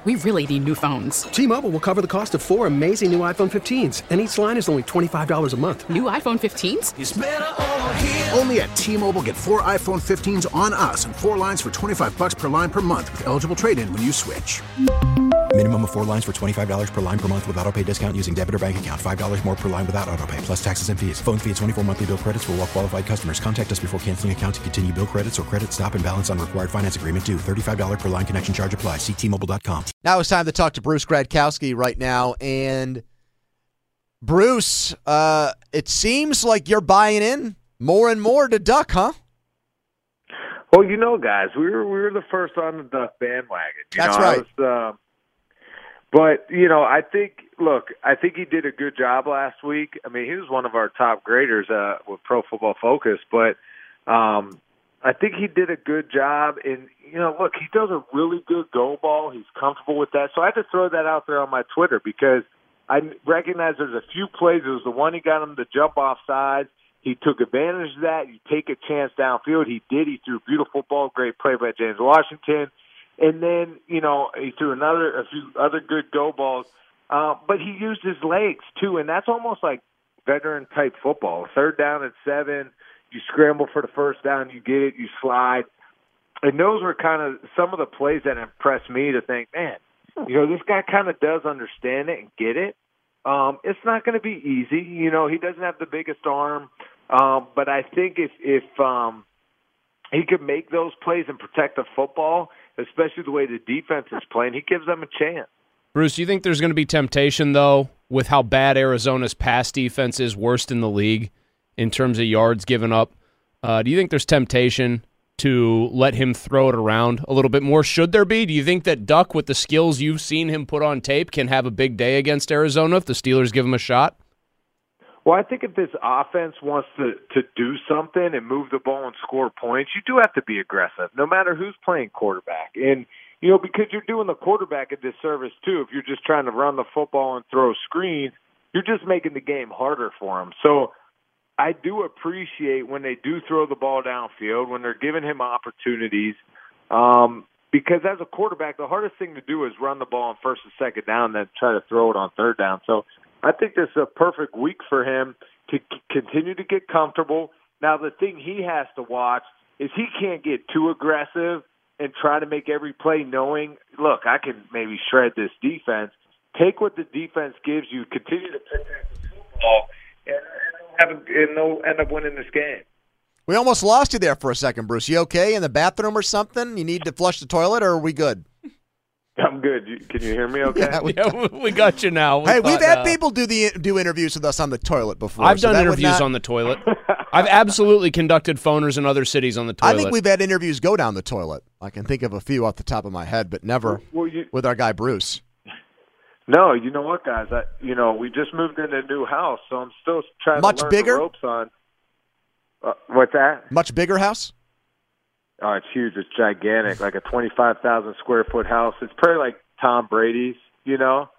We really need new phones. T-Mobile will cover the cost of 4 amazing new iPhone 15s, and each line is only $25 a month. New iPhone 15s? It's better over here. Only at T-Mobile, get 4 iPhone 15s on us and 4 lines for $25 per line per month with eligible trade-in when you switch. Minimum of 4 lines for $25 per line per month with autopay discount using debit or bank account. $5 more per line without autopay, plus taxes and fees. Phone fee at 24 monthly bill credits for well-qualified customers. Contact us before canceling account to continue bill credits or credit stop and balance on required finance agreement due. $35 per line connection charge applies. See T-Mobile.com. Now it's time to talk to Bruce Gradkowski right now. And Bruce, it seems like you're buying in more and more to Duck, huh? Well, you know, guys, we were the first on the Duck bandwagon. That's right. But, you know, I think he did a good job last week. I mean, he was one of our top graders with Pro Football Focus, but I think he did a good job. And, you know, look, he does a really good go ball. He's comfortable with that. So I had to throw that out there on my Twitter because I recognize there's a few plays. It was the one he got him to jump off sides. He took advantage of that. You take a chance downfield. He did. He threw a beautiful ball. Great play by James Washington. And then, you know, he threw a few other good go balls. But he used his legs, too, and that's almost like veteran-type football. 3rd down at 7, you scramble for the first down, you get it, you slide. And those were kind of some of the plays that impressed me to think, man, you know, this guy kind of does understand it and get it. It's not going to be easy. You know, he doesn't have the biggest arm. But I think if he could make those plays and protect the football, especially the way the defense is playing, he gives them a chance. Bruce, do you think there's going to be temptation, though, with how bad Arizona's pass defense is, worst in the league in terms of yards given up? Do you think there's temptation to let him throw it around a little bit more? Should there be? Do you think that Duck, with the skills you've seen him put on tape, can have a big day against Arizona if the Steelers give him a shot? Well, I think if this offense wants to do something and move the ball and score points, you do have to be aggressive, no matter who's playing quarterback. And, you know, because you're doing the quarterback a disservice, too. If you're just trying to run the football and throw screens, you're just making the game harder for him. So I do appreciate when they do throw the ball downfield, when they're giving him opportunities, because as a quarterback, the hardest thing to do is run the ball on 1st and 2nd down, then try to throw it on 3rd down. So I think this is a perfect week for him to continue to get comfortable. Now, the thing he has to watch is he can't get too aggressive and try to make every play knowing, look, I can maybe shred this defense. Take what the defense gives you, continue to protect the football, and they'll end up winning this game. We almost lost you there for a second, Bruce. You okay in the bathroom or something? You need to flush the toilet, or are we good? I'm good. Can you hear me okay? Yeah, we got you now. We've had people do interviews with us on the toilet before. I've done interviews on the toilet. I've absolutely conducted phoners in other cities on the toilet. I think we've had interviews go down the toilet. I can think of a few off the top of my head, but never with our guy Bruce. No, you know what, guys? We just moved into a new house, so I'm still trying to learn the ropes on. What's that? Much bigger house? Oh, it's huge. It's gigantic, like a 25,000 square foot house. It's probably like Tom Brady's, his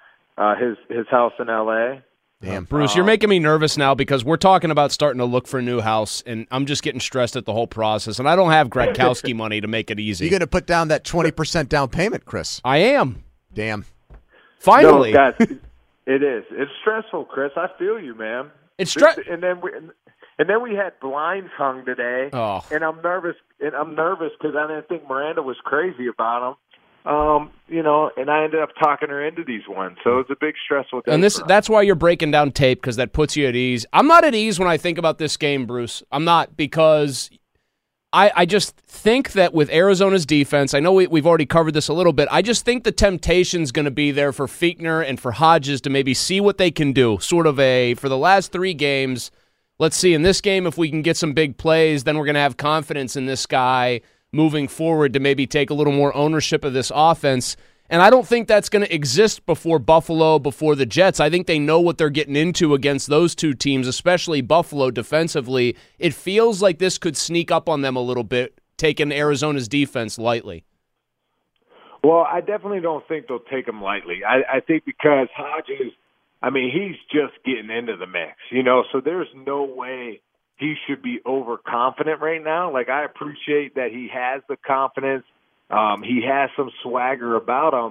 house in L.A. Damn. Bruce, you're making me nervous now because we're talking about starting to look for a new house, and I'm just getting stressed at the whole process, and I don't have Gradkowski money to make it easy. You're going to put down that 20% down payment, Chris. I am. Damn. Finally. No, guys, it is. It's stressful, Chris. I feel you, man. It's stressful. And then we had blinds hung today, and I'm nervous. And I'm nervous because I didn't think Miranda was crazy about them. And I ended up talking her into these ones, so it's a big stressful day. And that's why you're breaking down tape, because that puts you at ease. I'm not at ease when I think about this game, Bruce. I'm not, because I just think that with Arizona's defense, I know we've already covered this a little bit, I just think the temptation's going to be there for Fichtner and for Hodges to maybe see what they can do, sort of for the last 3 games. Let's see, in this game, if we can get some big plays, then we're going to have confidence in this guy moving forward to maybe take a little more ownership of this offense. And I don't think that's going to exist before Buffalo, before the Jets. I think they know what they're getting into against those two teams, especially Buffalo defensively. It feels like this could sneak up on them a little bit, taking Arizona's defense lightly. Well, I definitely don't think they'll take him lightly. I think because Hodges, he's just getting into the mix, so there's no way he should be overconfident right now. Like, I appreciate that he has the confidence. He has some swagger about him,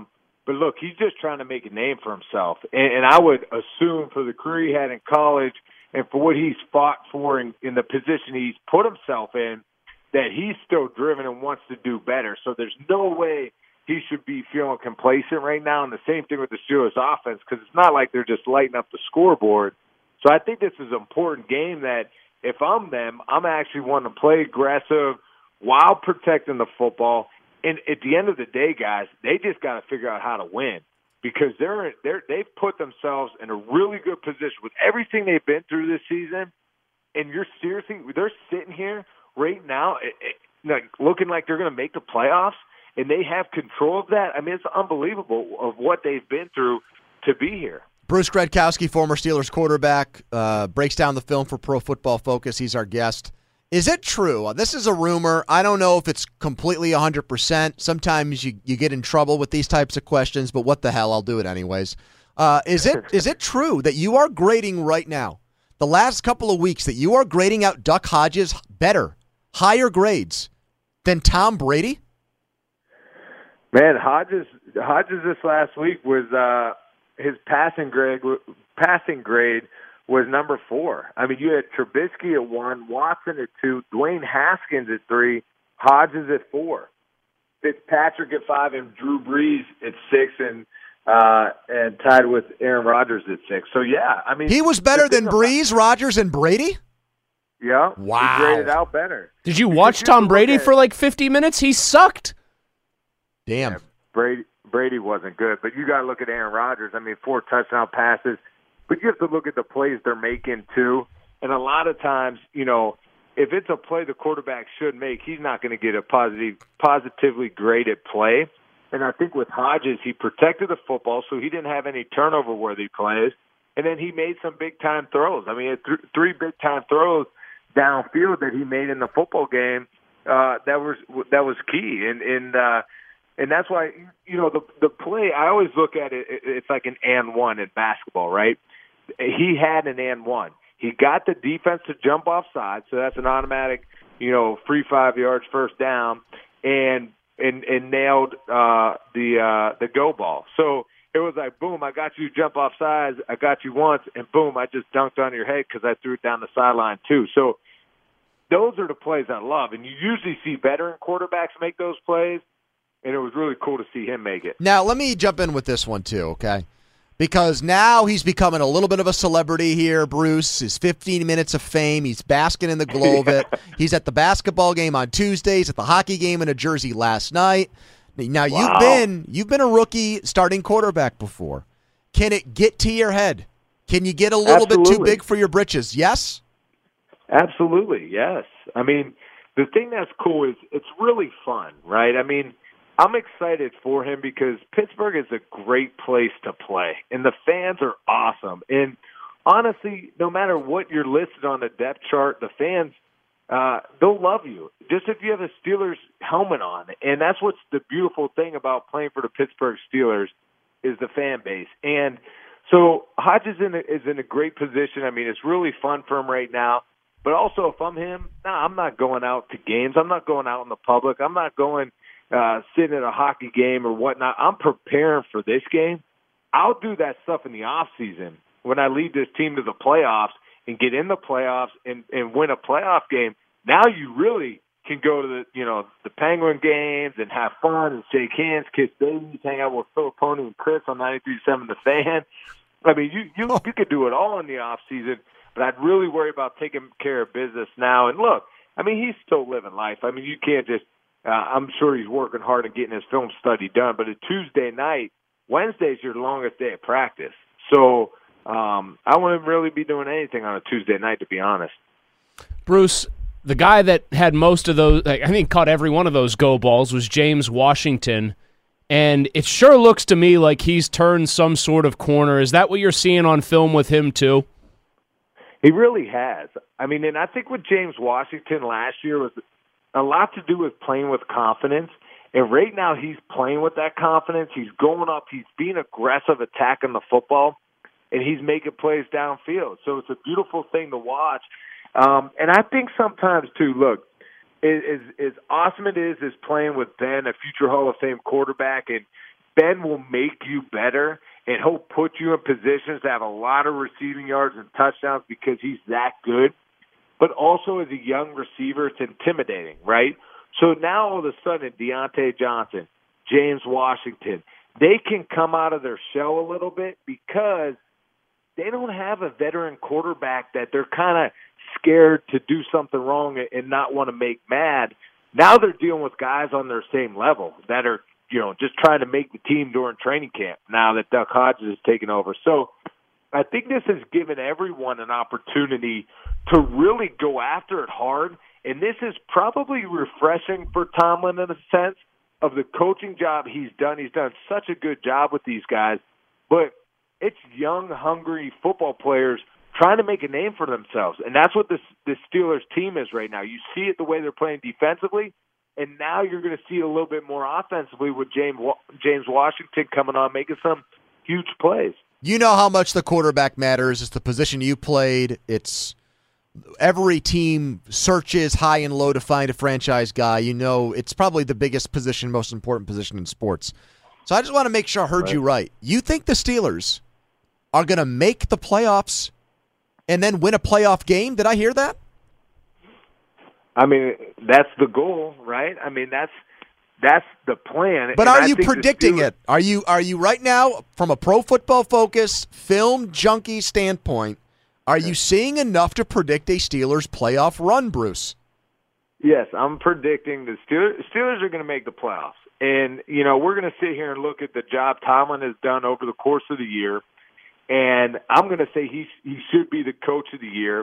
But look, he's just trying to make a name for himself. And I would assume for the career he had in college and for what he's fought for in the position he's put himself in, that he's still driven and wants to do better. So there's no way he should be feeling complacent right now. And the same thing with the Steelers offense, because it's not like they're just lighting up the scoreboard. So I think this is an important game that if I'm them, I'm actually wanting to play aggressive while protecting the football. And at the end of the day, guys, they just got to figure out how to win, because they've put themselves in a really good position with everything they've been through this season. And they're sitting here right now, looking like they're going to make the playoffs, and they have control of that. I mean, it's unbelievable of what they've been through to be here. Bruce Gradkowski, former Steelers quarterback, breaks down the film for Pro Football Focus. He's our guest. Is it true? This is a rumor. I don't know if it's completely 100%. Sometimes you get in trouble with these types of questions, but what the hell, I'll do it anyways. Is it true that you are grading right now, the last couple of weeks, that you are grading out Duck Hodges better, higher grades than Tom Brady? Man, Hodges this last week was his passing grade was number 4. I mean, you had Trubisky at 1, Watson at 2, Dwayne Haskins at 3, Hodges at 4, Fitzpatrick at 5, and Drew Brees at 6, and tied with Aaron Rodgers at 6. So yeah, I mean, he was better than Brees, Rodgers, and Brady. Yeah, wow, he graded out better. Did you watch Tom Brady for like 50 minutes? He sucked. Damn, yeah, Brady wasn't good, but you got to look at Aaron Rodgers. I mean, 4 touchdown passes. But you have to look at the plays they're making, too. And a lot of times, if it's a play the quarterback should make, he's not going to get a positively graded play. And I think with Hodges, he protected the football, so he didn't have any turnover-worthy plays. And then he made some big-time throws. I mean, he had 3 big-time throws downfield that he made in the football game. That was key. And that's why, the play, I always look at it, it's like an and one in basketball, right? He had an and one. He got the defense to jump off sides, so that's an automatic, free 5 yards, first down, and nailed the go ball. So it was like, boom, I got you to jump off sides, I got you once, and boom, I just dunked on your head because I threw it down the sideline too. So those are the plays I love, and you usually see veteran quarterbacks make those plays, and it was really cool to see him make it. Now, let me jump in with this one too, okay? Because now he's becoming a little bit of a celebrity here, Bruce. His 15 minutes of fame. He's basking in the glow of it. He's at the basketball game on Tuesdays, at the hockey game in New Jersey last night. Now, wow. You've been a rookie starting quarterback before. Can it get to your head? Can you get a little bit too big for your britches? Yes? Absolutely, yes. I mean, the thing that's cool is it's really fun, right? I mean, I'm excited for him because Pittsburgh is a great place to play, and the fans are awesome. And honestly, no matter what you're listed on the depth chart, the fans, they'll love you, just if you have a Steelers helmet on. And that's what's the beautiful thing about playing for the Pittsburgh Steelers is the fan base. And so Hodges is in a great position. I mean, it's really fun for him right now. But also, if I'm him, I'm not going out to games. I'm not going out in the public. I'm not going sitting at a hockey game or whatnot. I'm preparing for this game. I'll do that stuff in the off season when I lead this team to the playoffs and get in the playoffs and win a playoff game. Now you really can go to the Penguin games and have fun and shake hands, kiss babies, hang out with Phil Pony and Chris on 93.7 The Fan. I mean, you could do it all in the off season, but I'd really worry about taking care of business now. And look, I mean, he's still living life. I mean, you can't just. I'm sure he's working hard and getting his film study done. But a Tuesday night, Wednesday's your longest day of practice. So I wouldn't really be doing anything on a Tuesday night, to be honest. Bruce, the guy that had most of those, I think caught every one of those go balls, was James Washington. And it sure looks to me like he's turned some sort of corner. Is that what you're seeing on film with him too? He really has. I mean, and I think with James Washington last year was a lot to do with playing with confidence. And right now he's playing with that confidence. He's going up. He's being aggressive, attacking the football, and he's making plays downfield. So it's a beautiful thing to watch. And I think sometimes, too, look, as awesome it is playing with Ben, a future Hall of Fame quarterback, and Ben will make you better, and he'll put you in positions to have a lot of receiving yards and touchdowns because he's that good. But also as a young receiver, it's intimidating, right? So now all of a sudden, Deontay Johnson, James Washington, they can come out of their shell a little bit because they don't have a veteran quarterback that they're kind of scared to do something wrong and not want to make mad. Now they're dealing with guys on their same level that are, just trying to make the team during training camp now that Duck Hodges has taken over. So I think this has given everyone an opportunity to really go after it hard, and this is probably refreshing for Tomlin in a sense of the coaching job he's done. He's done such a good job with these guys, but it's young, hungry football players trying to make a name for themselves, and that's what this Steelers team is right now. You see it the way they're playing defensively, and now you're going to see a little bit more offensively with James Washington coming on, making some huge plays. You know how much the quarterback matters. It's the position you played. It's every team searches high and low to find a franchise guy. It's probably the biggest position, most important position in sports. So I just want to make sure I heard you right. You think the Steelers are going to make the playoffs and then win a playoff game? Did I hear that? I mean, that's the goal, right? I mean, that's the plan. But are you predicting it? Are you right now, from a Pro Football Focus film junkie standpoint, are you seeing enough to predict a Steelers playoff run, Bruce? Yes, I'm predicting the Steelers are going to make the playoffs. And, we're going to sit here and look at the job Tomlin has done over the course of the year. And I'm going to say he should be the coach of the year,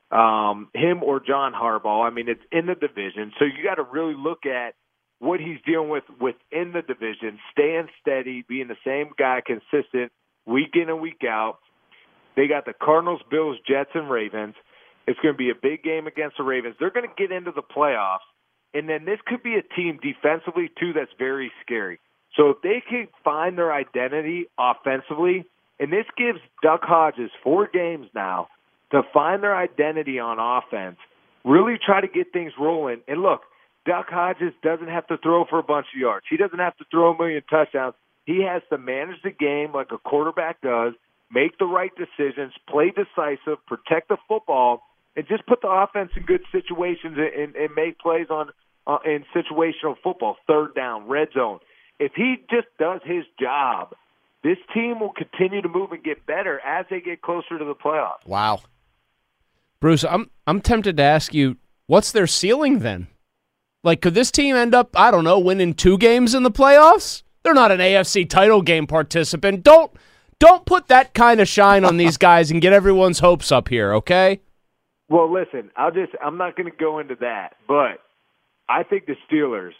him or John Harbaugh. I mean, it's in the division. So you got to really look at what he's dealing with within the division, staying steady, being the same guy consistent week in and week out. They got the Cardinals, Bills, Jets, and Ravens. It's going to be a big game against the Ravens. They're going to get into the playoffs. And then this could be a team defensively, too, that's very scary. So if they can find their identity offensively, and this gives Duck Hodges 4 games now to find their identity on offense, really try to get things rolling. And look, Duck Hodges doesn't have to throw for a bunch of yards. He doesn't have to throw a million touchdowns. He has to manage the game like a quarterback does, make the right decisions, play decisive, protect the football, and just put the offense in good situations and make plays in situational football, third down, red zone. If he just does his job, this team will continue to move and get better as they get closer to the playoffs. Wow. Bruce, I'm tempted to ask you, what's their ceiling then? Like, could this team end up, I don't know, winning 2 games in the playoffs? They're not an AFC title game participant. Don't put that kind of shine on these guys and get everyone's hopes up here, okay? Well, listen, I'm not going to go into that, but I think the Steelers,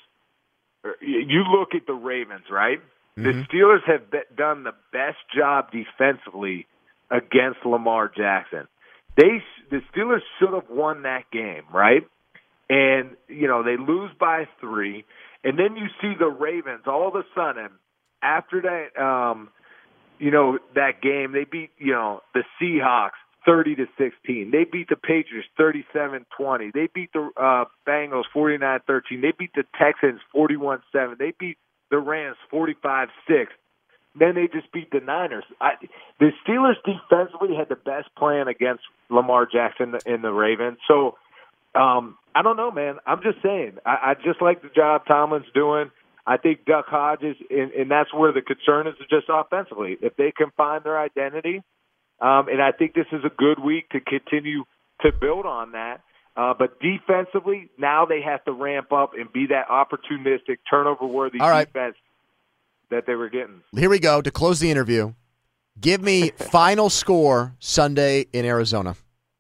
you look at the Ravens, right? Mm-hmm. The Steelers have done the best job defensively against Lamar Jackson. The Steelers should have won that game, right? And, they lose by 3. And then you see the Ravens all of a sudden, after that, that game, they beat, the Seahawks 30-16. They beat the Patriots 37-20. They beat the Bengals 49-13. They beat the Texans 41-7. They beat the Rams 45-6. Then they just beat the Niners. The Steelers defensively had the best plan against Lamar Jackson and the Ravens. So, I don't know, man. I'm just saying. I just like the job Tomlin's doing. I think Duck Hodges, and that's where the concern is just offensively. If they can find their identity, and I think this is a good week to continue to build on that. But defensively, now they have to ramp up and be that opportunistic, turnover-worthy defense that they were getting. Here we go to close the interview. Give me final score Sunday in Arizona.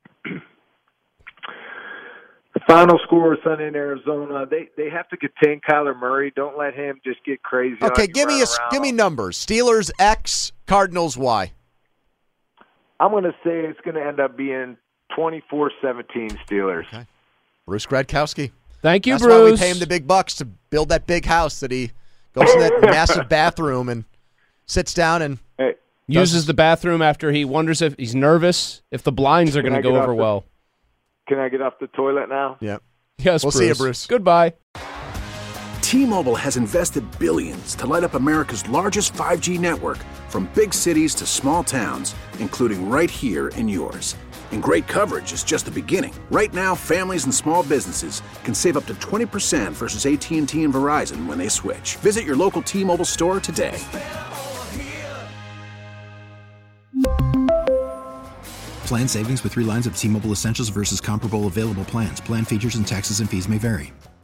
Final score Sunday in Arizona. They have to contain Kyler Murray. Don't let him just get crazy. Okay, give me numbers. Steelers X, Cardinals Y. I'm going to say it's going to end up being 24-17 Steelers. Okay. Bruce Gradkowski. Thank you, That's Bruce. That's why we pay him the big bucks to build that big house that he goes in that massive bathroom and sits down and uses the bathroom after he wonders if he's nervous, if the blinds are going to go over well. Can I get off the toilet now? Yeah. Yes, we'll Bruce. see you, Bruce. Goodbye. T-Mobile has invested billions to light up America's largest 5G network, from big cities to small towns, including right here in yours. And great coverage is just the beginning. Right now, families and small businesses can save up to 20% versus AT&T and Verizon when they switch. Visit your local T-Mobile store today. Plan savings with 3 lines of T-Mobile Essentials versus comparable available plans. Plan features and taxes and fees may vary.